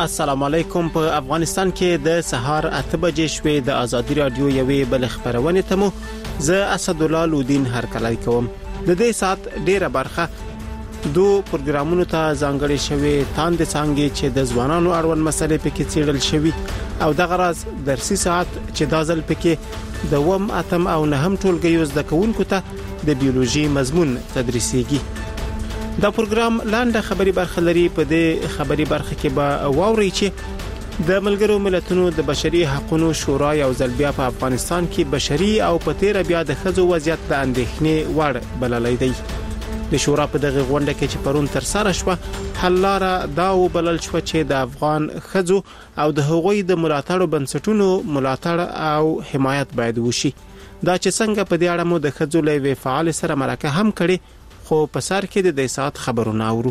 السلام علیکم. په افغانستان کې د سهار 8 بجې شوې د ازادي رادیو یوې بل خبرونه ته مو زه اسد الله لودین هرکلی کوم. د دې سات ډیره برخه دو پروګرامونو ته ځانګړې شوې تاند څنګه چې د ځوانانو اړوند مسلې پکې څیړل شوی او د غرض درسي ساعت چې دازل پکې د وم اتم او نهم ټولګیو زده کوونکو ته د بیولوژي مضمون تدریسيږي. دا پروګرام لاندې خبري برخه لري. په دې خبري برخه کې به واوري چې د ملګرو ملتونو د بشري حقوقو شورا یو ځل بیا په افغانستان کې بشري او په تیر بیا د خزو وضعیت د اندېښنې وړ بللای دی. د شورا په دغه غونډه کې چې پرون تر سره شو حل لاره دا وبلل شو چې د افغان خزو او د هغوی د ملاتړ بنسټونو ملاتړ او حمایت باید وشي. دا چې څنګه په دې اړه مو د خزو لوي فعال سره مرکه هم کړي خو په سر کې د سات خبرونه اورو.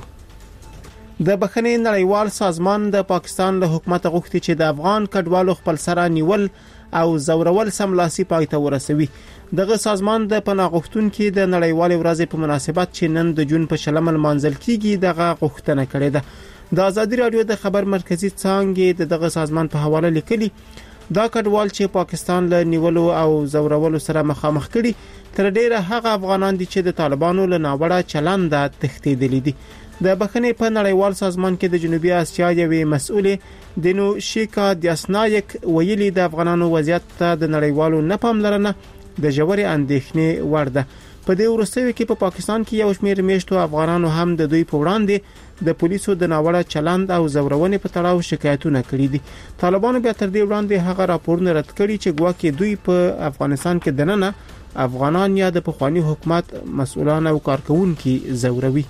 د بخښنې نړیوال سازمان د پاکستان له حکومت غوښتي چې د افغان کډوالو خپل سره نیول او زورول سملاسي پایته ورسوي. دغه سازمان د پناه غوښتونکو د نړیوال ورځې په مناسبت چې نن د جون په شلمل مانځل کیږي دغه غوښتنه کړې ده. د ازادي رادیو د خبر مرکزی څنګه دغه سازمان په حواله لیکلي دا کډوال چې پاکستان له نیولو او زورولو سره مخامخ کړي تر ډیره هغه افغانان دي چې د طالبانو له ناوړه چلند تښتیدلي دي. د بخښنې په نړیوال سازمان کې د جنوبي اسیا یوې مسؤلې دینو شیکا دیاسنایک ویلي د افغانانو وضعیت ته د نړیوالو نه پاملرنه د ژورې اندېښنې وړ ده. په دې وروستیو کې په پاکستان کې یو شمېر میشتو افغانانو هم د دوی په وړاندې د پولیسو د ناوړه چلند او زورونې په تړاو شکایتونه کړي دي. طالبانو بیا تر دې وړاندې هغه راپورونه رد کړي چې ګواکې دوی په افغانستان کې دننه افغانان یا د پخوانی حکومت مسؤلان او کارکونکو زوروي.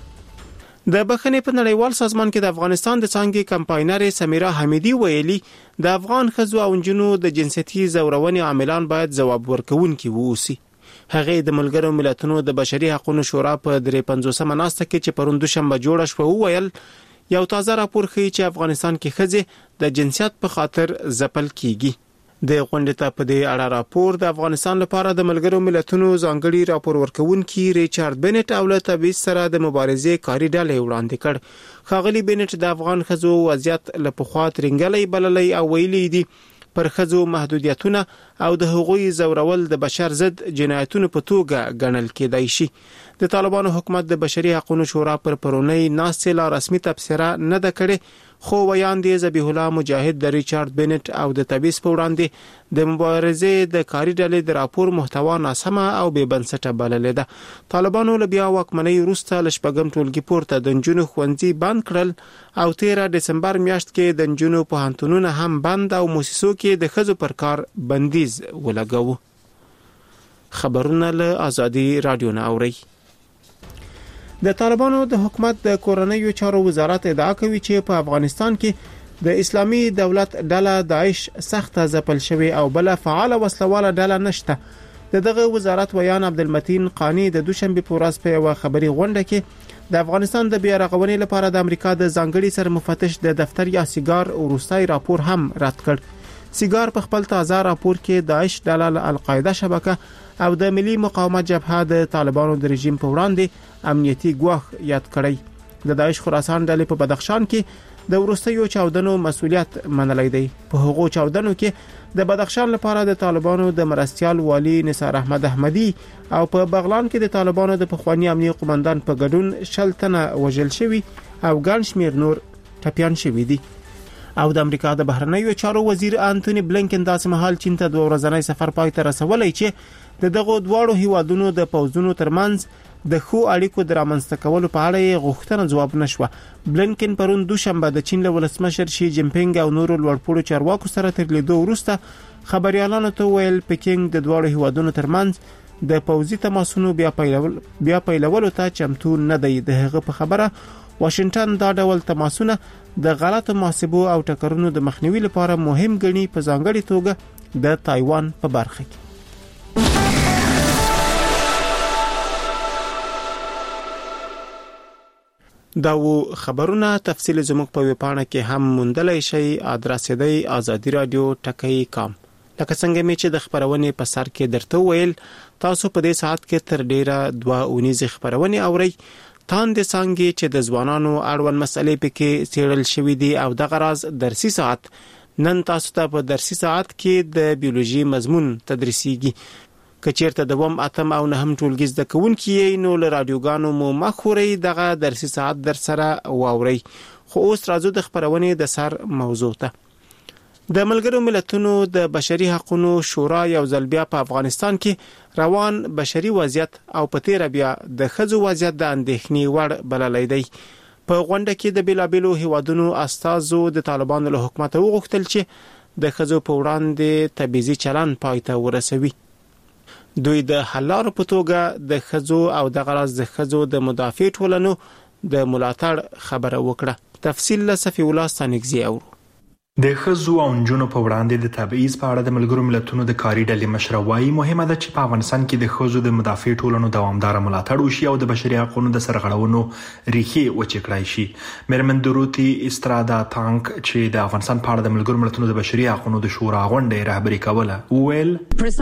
د بخښنې په نړیوال سازمان کې د افغانستان د څنګه کمپاینر سمیرا حمیدی ویلي د افغان خزو او جنونو د جنسيتي زورونې عاملان باید ځواب ورکوونکي ووسی. هغه د ملګرو ملتونو د بشري حقوقو شورا په 53 ناسته کې چې پرون دوشنبه جوړه شو ویل یو تازه راپور ښیي چې افغانستان کې خزې د جنسیت په خاطر ځپل کیږي. د غونډې ته په دې اړه راپور د افغانستان لپاره د ملګرو ملتونو ځانګړي راپور ورکونکي ریچارډ بنټ او له تبعیض سره د مبارزې کاری ډلې وړاندې کړ. خاغلی بنټ د افغان خزو وضعیت له پخوا ترنګلې بللې او ویلي دي پر خزو محدودیتونه او د حقوقي زورول د بشر ضد جنایتونو په توګه ګڼل کېدای شي. د طالبانو حکومت د بشري حقوقو شورا پر پرونی ناسې لا رسمي تبصره نه ده کړې خو ویان دي ذبیح الله مجاهد د ریچارډ بنټ او د تبعیض په وړاندې د مبارزې د کاری ډلې د راپور محتوا ناسمه او بې بنسټه بللې ده. طالبانو له بیا واکمنۍ وروسته ل شپږم ټولګي پورته د جنونو خوندزي بند کړل او 13 دسمبر میاشت کې د جنونو پوهنتونونه هم بند او موسسو کې د خزو پر کار بندیز ولګاوه. خبرونه له ازادي رادیو نه اوري. د طالبانو د حکومت د کورنیو چارو وزارت ادعا کوي چې په افغانستان کې د اسلامي دولت ډله داعش سخت ځپل شوی او بل فعال وسلواله ډله نشته. دغه وزارت ویان عبدالمتین قانی د دوشنبه په ورځ په یو خبري غونډه کې د افغانستان د بیا رغونې لپاره د امریکا د ځانګړي سرمفتش د دفتر یا سیګار وروستي راپور هم رد کړ. سیګار په خپل تازه راپور کې داعش ډله القاعده شبکه او د ملي مقاومت جبهه د طالبانو د رژیم په وړاندې امنیتي ګواښ یاد کړی. د داعش خراسان ډلې په بدخشان کې د وروستیو چاودنو مسؤلیت منلای دی. په هغو چاودنو کې د بدخشان لپاره د طالبانو د مرستيال والی نثار احمد احمدی او په بغلان کې د طالبانو د پخوانی امنیتي قومندان په ګډون شلتنه وژل شوی او ګڼ شمیر نور ټپيان شوی دي. او د امریکا د بهرنیو چارو وزیر انټونی بلنکن داسې مهال چین ته 2 ورځنی سفر پای ته رسولای چې دغه دواړو هیوادونو د پوځونو ترمنځ د خو اړیکو درامنځته کولو په اړه غوښتنه جواب نشوه. بلنکن پرون دوشنبه د چین له ولسمشر شي جینپینګ او نورو لوړپوړو چارواکو سره تر لیدو وروسته خبريالانو ته ویل پکینګ د دواړو هیوادونو ترمنځ د پوځي تماسونو بیا پیلولو ته چمتو نه دی. د هغه په خبره واشنگټن دا ډول تماسونه د غلطو محاسبو او ټکرونو د مخنیوي لپاره مهم ګڼي په ځانګړي توګه د تایوان په برخه کې. دا و خبرونه تفصیل زموږ په ویبپاڼه کې هم موندلای شئ. ادرس دی azadiradio.com. لکه څنګه می چې د خبرونې په سر کې درته ویل تاسو په دې ساعت کې تر ډیره 2 اونیزه خبرونه اورئ. افغانستان د څنګه چې د ځوانانو اړوند مسلې پکې څېړل شوې دي او د غراض درسي ساعت نن تاسو ته په درسي ساعت کې د بیولوژي مضمون تدریسيږي کچیرته د وم اتم او نهم ټولګي زده کوونکي نو له رادیوګانو مو مخوري دغه درسي ساعت در سره واوري خو اوس راځو د خبرونې د سر موضوع ته د ملګرو ملتونو د بشري حقوقو شورا یو ځل بیا په افغانستان کې روان بشري وضعیت او په تیر بیا د خزو وضعیت د اندېښنې وړ بللی دی په غونډه کې د بیلابیلو هیوادونو استازو د طالبانو له حکومت وغوښتل چې د خزو په وړاندې تبعیضي چلن پای ته ورسوي دوی د حلار په توګه د خزو او د غراض د خزو د مدافع ټولنو د ملاتړ خبره وکړه تفصیل له صفی الله ستانګزی اورو د خزو او نجونو په وړاندې د تبعیض په اړه د ملګرو ملتونو د کاري ډلې مشر وايي مهمه ده چې په افغانستان کې د خزو د مدافع ټولنو دوامدار ملاتړ وشي او د بشري حقوقو د سرغړونو ریښې وچې کړای شي مېرمن دروتی استرادا تانک چې د افغانستان په اړه د ملګرو ملتونو د بشري حقوقو د شورا غونډې رهبري کوله ویل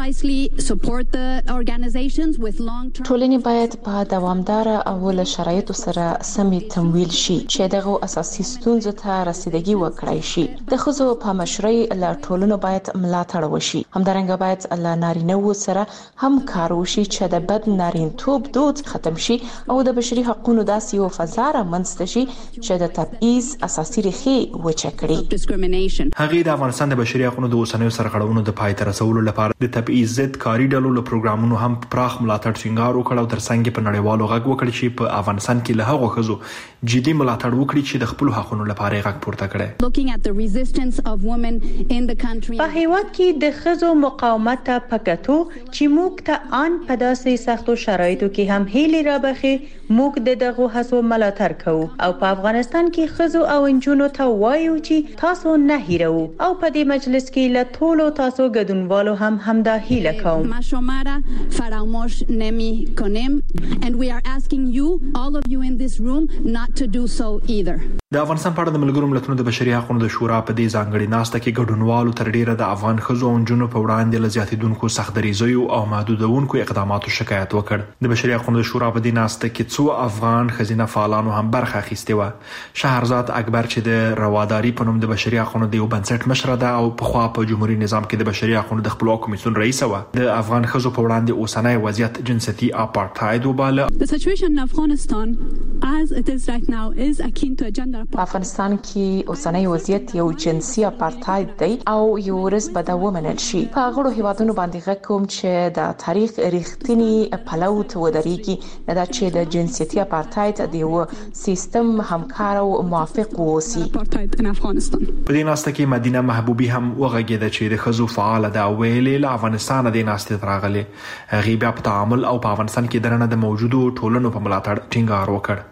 ټولنې باید په دوامدار او له شرایطو سره سمې تمویل شي چې دغه اساسي ستونزو ته رسیدګي وکړای شي د خزو په مشرۍ له ټولنو باید ملاتړ وشي همدارنګه باید له نارینه‌وو سره هم کار وشي چې د بد نارینتوب دود ختم شي او د بشري حقوقو داسې یو فضا رامنځته شي چې د تبعیض اساسي ریښې وچه کړي هغه د افغانستان د بشري حقوقو د اوسنیو سرغړونو د پای ته رسولو لپاره د تبعیض ضد کاري ډلو له پروګرامونو هم پراخ ملاتړ ټینګار وکړ او ترڅنګ په نړیوالو غږ وکړ چې په افغانستان کې له هغو خزو جدي ملاتړ وکړي چې د خپل حقوقو لپاره غږ پورته کړي په هیواد کې د خزو مقاومت ته پکاتو چې موږ ته ان په داسې سختو شرایطو کې هم هیلې رابخي موږ دغه هڅو ملاتړ کوو او په افغانستان کې خزو او انجونو ته وایو چې تاسو نه هیرو او په دې مجلس کې له ټولو تاسو ګډونوالو هم همدا هیله کوم ما شما را فراموش نمی‌کنیم and we are asking you all of you in this room not to do so either د افغانستان په اړه د ملګرو ملتونو د بشري حقوقو د شورا په دې ځانګړي ناسته کې ګډونوالو تر ډیره د افغان خزو او نجونو په وړاندې له زیاتیدونکو سخت دریځیو او محدودونکو اقداماتو شکایت وکړ د بشري حقوقو د شورا په دې ناسته کې څو افغان خزینه فعالانو هم برخه اخیستې و شهرزاد اکبر چې د رواداری په نوم د بشري حقوقو د یو بنسټ مشر ده او په خوا په جمهوریت نظام کې د بشري حقوقو د خپلواک کمیسیون رئیس و د افغان خزو په وړاندې اوسنۍ وضعیت جنسيتي اپارټاید وباله The situation in Afghanistan as it is right now is akin to a gender افغانستان کې اوسنۍ وضعیت یو جنسي اپارټاید دی او یو ورځ به دا ومنل شي په غوړو هیوادونو باندې غږ کوم چې د تاریخ ریښتینی پلو ته ودرېږي دا چې د جنسيتي اپارټاید د یو سیستم همکار او موافق ووسی اپارټاید په افغانستان په دې ناسته کې مدینه محبوبي هم وغږېده چې د خزو فعال ده ویلې له افغانستان د ناسته تراغلي غیبه په تعامل او په افغانستان کې درنه د موجودو ټولنو په ملاتړ ټینګار وکړ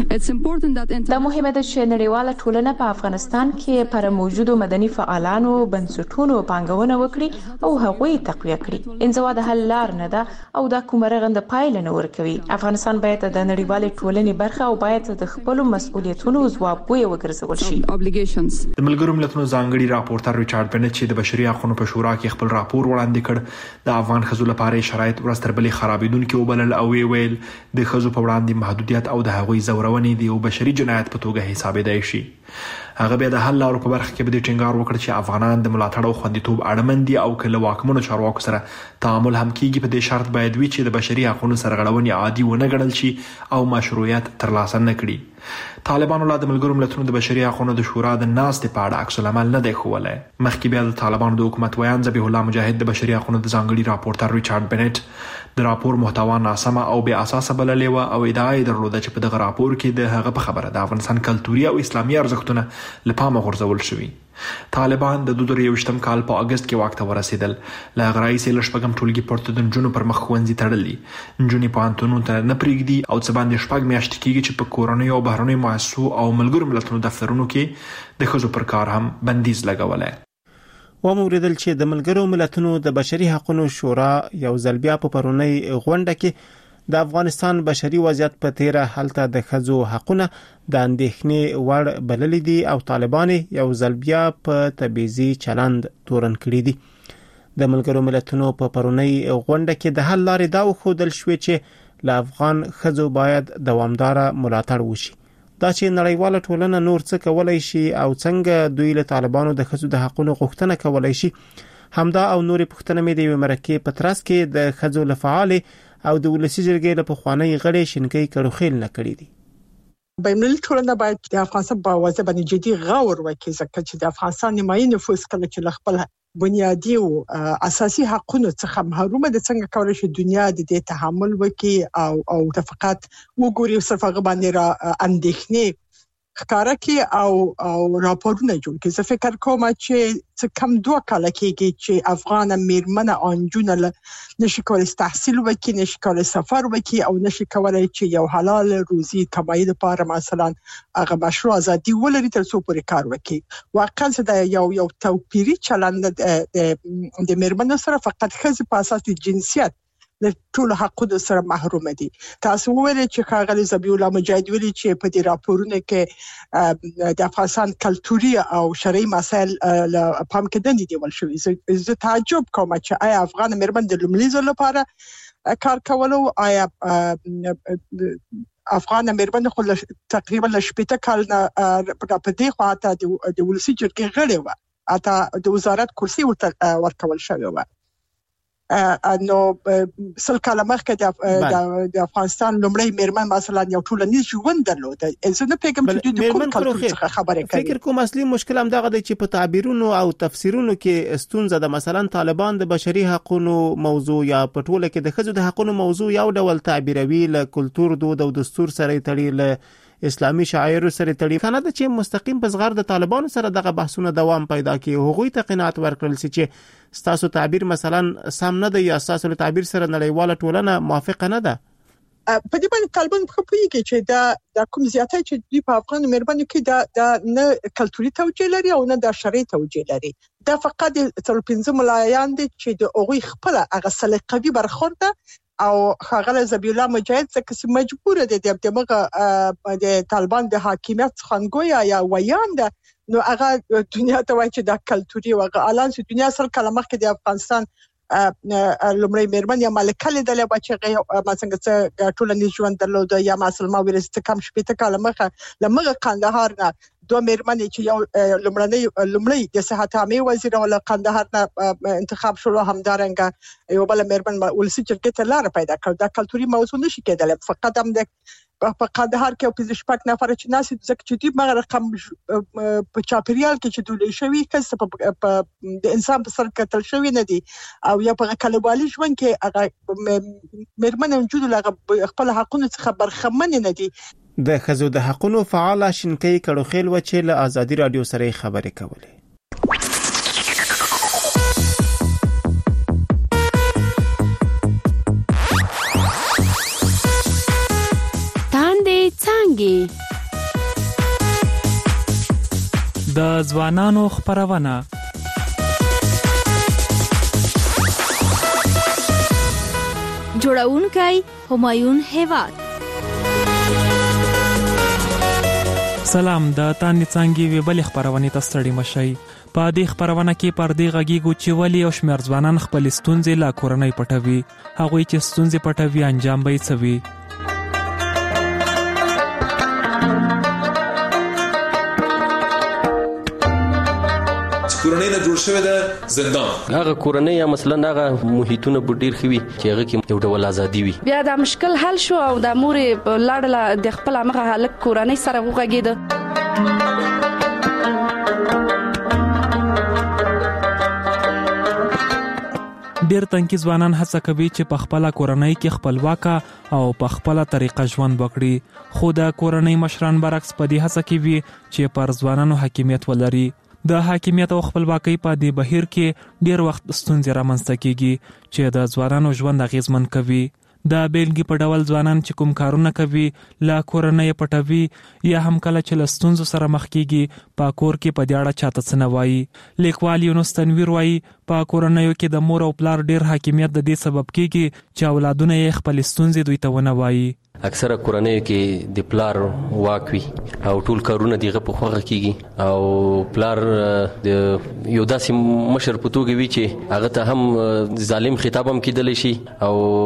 دا مهمه ده چې نړیواله ټولنه په افغانستان کې پر موجودو مدني فعالانو بنسټونو پانګونه وکړي او هغوی تقویه کړي انزوا د حل لار نه ده او دا کومه رغنده پایله نه ورکوي افغانستان باید د نړیوالې ټولنې برخه او باید د خپل مسؤلیتونو ځوابګوی وګرځول شي د ملګرو ملتونو ځانګړي راپورټر ریچارډ بنټ چې د بشري حقوقو په شورا کې خپل راپور وړاندې کړ د افغان خزو لپاره شرایط ورستر بلې خرابېدونکي وبلل او ویل د خزو په وړاندې محدودیت او د هغوی زورونې د یو بشري جنایت په توګه حسابېدای شي هغه بیا د حل لارو په برخه کې به د ټینګار وکړ چې افغانان د ملاتړ او خوندیتوب اړمن دي او کله واکمنو چارواکو سره تعامل هم کیږي په دې شرط باید وي چې د بشري حقوقو سرغړونې عادي ونه ګڼل شي او مشروعیت ترلاسه نه کړي طالبانو لا د ملګرو ملتونو د بشري حقوقو د شورا د ناستې په اړه عکس العمل نه دی ښوولی مخکې بیا د طالبانو د حکومت ویان ذبیح الله مجاهد د بشري حقوقو د ځانګړي راپورټر ریچارډ بنټ د راپور محتوا ناسمه او بې اساسه بللې وه او ادعا یې درلوده چې په دغه راپور کې د هغه په خبره د افغانستان کلتوري او اسلامي ارزښتونه له پامه غورځول شوي طالبان د 2023 کال په اگست کې واک ته ورسېدل له هغه راهیسې له شپږم ټولګي پورته د نجونو پر مخ ښوونځي تړلي نجونې پوهنتونونو ته نه پرېږدي او څه باندې 6 میاشتې کېږي چې په کورنیو او بهرنیو مؤسسو او ملګرو ملتونو دفترونو کې د ښځو پر کار هم بندیز لګولی وموریدل چې د ملګرو ملتونو د بشري حقوقو شورا یو ځل بیا په پرونی غونډه کې د افغانستان بشري وضعیت په تیره حالته د خزو حقونه د اندېښنې وړ بللي دي او طالبان یو ځل بیا په تبعیضي چلند تورن کړی دي د ملګرو ملتونو په پرونی غونډه کې د حل لارې دا وښودل شوې چې له افغان ښځو باید دوامدار ملاتړ وشي. دا چې نړیواله ټولنه نور څه کولای شي او څنګه دوی له طالبانو د ښځو د حقوقو غوښتنه کولای شي، همدا او نورې پوښتنې مې د یوې مرکې په ترڅ کې د ښځو له فعالې او د ولسي جرګې له پخوانۍ غړې شینکۍ کړوخیل نه کړې دي. بینالمللي ټولنه باید د افغانستان په وضع باندې جدي غور وکړي، ځکه چې د افغانستان نیمایي نفوس کله چې خپل بنیادی او اساسي حقوقو څخه محروم دي، څنګه کولای شي دنیا د دې تحمل وکړي او د فقط وګوري صرف هغه باندې را اندېښنې ښکارا کې او راپورونه جوړ کړي. زه فکر کوم چې کم 2 کاله کېږي چې افغان میرمنه انجونه نشي کولای تحصیل وکړي، نشي کولای سفر وکړي او نشي کولای چې یو حلال روزي کمایي لپاره مثلا هغه مشروع ازادي ولري تر څو پورې کار وکړي. واقعا دا یو توپیری چلند د میرمنو سره فقط خزي په اساس جنسیت د ټول حقوقو سره محروم دي. تاسو ویل چې ښاغلي ذبیح الله مجاهد ویلي چې په دې راپورونو کې د افغانستان کلتوري او شرعي مسایل پام کې دي ول شوی. زه تعجب کوم چې آیا افغان میرمن د لومړي ځل لپاره کار کولو، آیا افغان میرمن خو تقریبا 18 کال نه په دې خواته د ولسي جرګې غړې و، اته د وزارت کرسي ورکول شوی و. نو سل کاله مخکې د افغانستان لومړی میرمن مثلا یو ټولنیز ژوند درلود. زه نه پیګم چې د کوم کلتور څخه خبرې کوي. فکر کوم اصلي مشکل هم دغه دی چې په تعبیرونو او تفسیرونو کې ستونزه ده. مثلا طالبان د بشري حقوقو موضوع یا په ټوله کې د ښځو د حقوقو موضوع یو ډول تعبیروي، له کلتور، دود او دستور سره تړي، له اسلامي شعائر سره تړي. کنه د چې مستقیم په صغر د طالبانو سره دغه بحثونه دوام پیدا کوي، هغوی ته قناعت ورکړل چې ستاسو تعبیر مثلا سم نه دی یا ستاسو تعبیر سره نړیواله ټولنه موافقه نه ده. په دې باندې طالبان خو پوهیږي چې دا کوم زیاتې چې دوی په افغان میرمنو کې دا نه کلتوري توجیه لري او نه د شرعي توجیه لري. دا فقط تر 15 ملایان دي چې د اوغوي خپل هغه سلیقوي برخورد او ښاغلی ذبیح الله مجاهد څخه مجبور دي د طالبان د حاکمیت خنګویا یا ویاند نو هغه دنیا ته وایي چې دا کلتوري او الان چې دنیا سره کله مخکې د افغانستان لومړی میرمن یا ملکه لیدلې و چې مثلا څه ټولنیز ژوند درلود یا مثلا ورسته کم شپته کاله مخه لمغه قندهار نه 2 میرمن چې یو لومړی د صحت عامه وزیر ول قندهار نه انتخاب شو، همدارنګه یو بل میرمن ولسی چرګه ته لار پیدا کړ. دا کلتوري موضوع نشي کېدل. فقط هم د په قندهار کې په شپږ نفر چې ناس ځکه چې دوی مغه رقم په چاپریال کې چې دوی شوی کس په د انسان په سر کتل شوی نه دي او یا په کلوالي ژوند کې هغه میرمن وجود لغه خپل حقوقو څخه برخمن نه دي. د ښځو د حقوقو فعال شینکۍ کړوخیل و چې له ازادي رادیو سره خبرې کولې. د ځوانانو خبرونه جوړونکی همایون هیواد. سلام، د تانې څانګې وی بل خبرونه تستړي مشي. په دې خبرونه کې پر دې غږیږو چې ولی او شمیر ځوانان خپل ستونزې لا کورنۍ پټوي. هغه چې ستونزې پټوي انجام به یې څوي. کورنۍ نه جوړ شوی د زندان هغه کورنۍ یا مثلا هغه محیطونه ډیر خوي چې هغه کې یو ډول ازادي وي. بیا دا مشکل حل شو او د مورې لاړه د خپل هغه حالت کورنۍ سره وغږیده. ډیر تنکي ځوانان هڅه کوي چې په خپل کورنۍ کې خپلواک او په خپل طریقه ژوند وکړي، خو د کورنۍ مشران برعکس په دې هڅه کوي چې پر ځوانانو حاکمیت ولري. د حاکمیت او خپلواکۍ په دې بهیر کې ډیر وخت ستونزې رامنځته کیږي چې د ځوانانو ژوند اغیزمن کوي. د بیلګې په ډول ځوانان چې کوم کارونه کوي لا کورنۍ پټوي یا هم کله چې له ستونزو سره مخ کیږي په کور کې په دې اړه چاته څه نه وایي. لیکوال یونس تنویر وایي په کورنیو کې د مور او پلار ډیر حاکمیت د دې سبب کیږي چې اولادونه یې خپل ستونزې دوی ته ونه وایي. اکثره کورنۍ کې د پلار واک وي او ټول کارونه دغه په خوغه کیږي او پلار د یو داسې مشر په توګه وي چې هغه ته هم ظالم خطاب هم کېدلی شي او